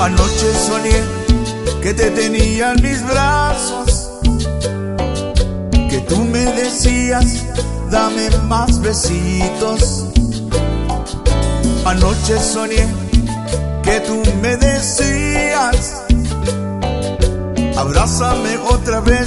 Anoche soñé que te tenía en mis brazos, que tú me decías, dame más besitos. Anoche soñé que tú me decías, abrázame otra vez